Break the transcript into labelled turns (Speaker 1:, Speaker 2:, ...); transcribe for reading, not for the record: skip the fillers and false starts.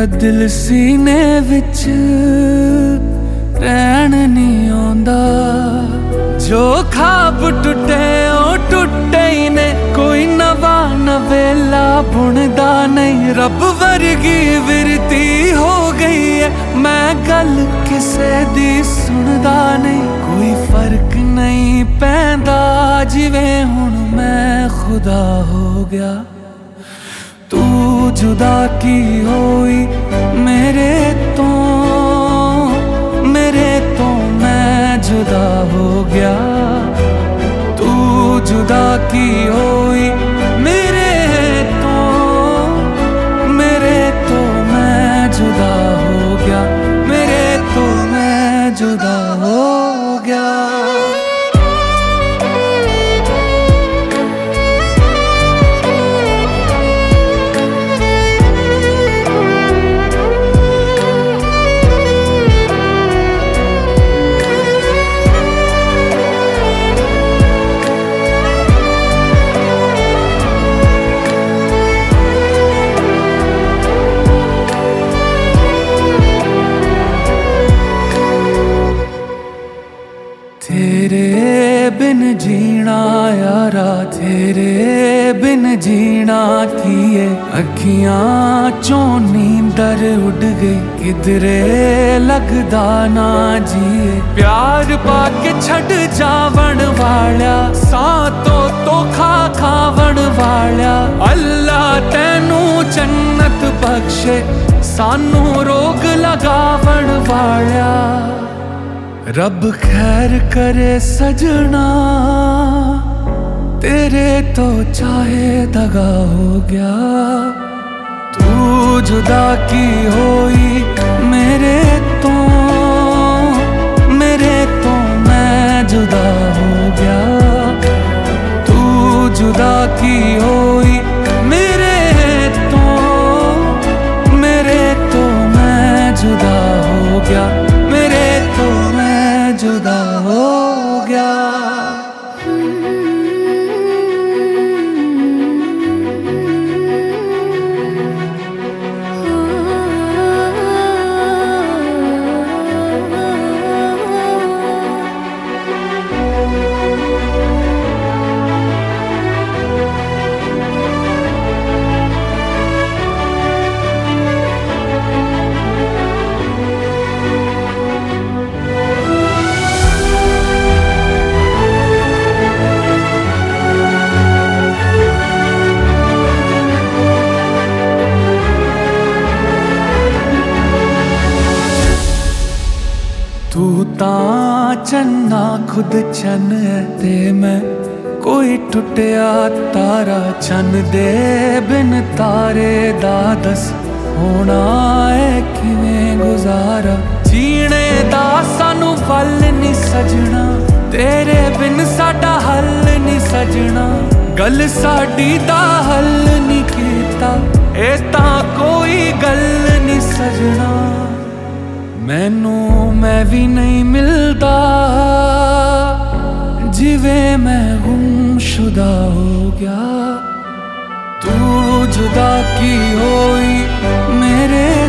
Speaker 1: दिल सीने विच रहन नहीं आंदा। जो खाब टुटे ओ टुटे ही ने, कोई नवा नवेला बुनदा नहीं। रब वर्गी विरती हो गई है, मैं गल किसे दी सुनदा नहीं। कोई फर्क नहीं पैंदा जिवें हुण मैं खुदा हो गया। तू जुदा की होई मेरे तो मैं जुदा हो गया। तू जुदा की होई मेरे तो मैं जुदा हो गया। मेरे तो मैं जुदा हो गया। तेरे बिन जीना यारा, तेरे बिन जीना किए। अखियां चों नींदर उड़ गई, किधरे लगदा ना जिए। प्यार पाके छड़ जावण वाल्या, सातों तो खावण वाल्या। अल्लाह तैनू जन्नत बख्शे, सानू रोग लगावण वाल्या। रब खैर करे सजना, तेरे तो चाहे दगा हो गया। तू जुदा की होई मेरे तो मैं जुदा हो गया। तू जुदा की होई मेरे तो मैं जुदा हो गया। मेरे तो मैं जुदा हो गया। तू तां चन्ना खुद चन है ते मैं कोई टुटिया तारा। चन दे बिन तारे दा दस होना है किवें गुजारा। जीने दा सानू फल नहीं सजना, तेरे बिन साडा हल नहीं सजना। गल साडी दा हल नहीं कीता, ए तां कोई गल नहीं सजना। मैनू मैं भी नहीं मिलता जिवें मैं गुमशुदा हो गया। तू जुदा की होई मेरे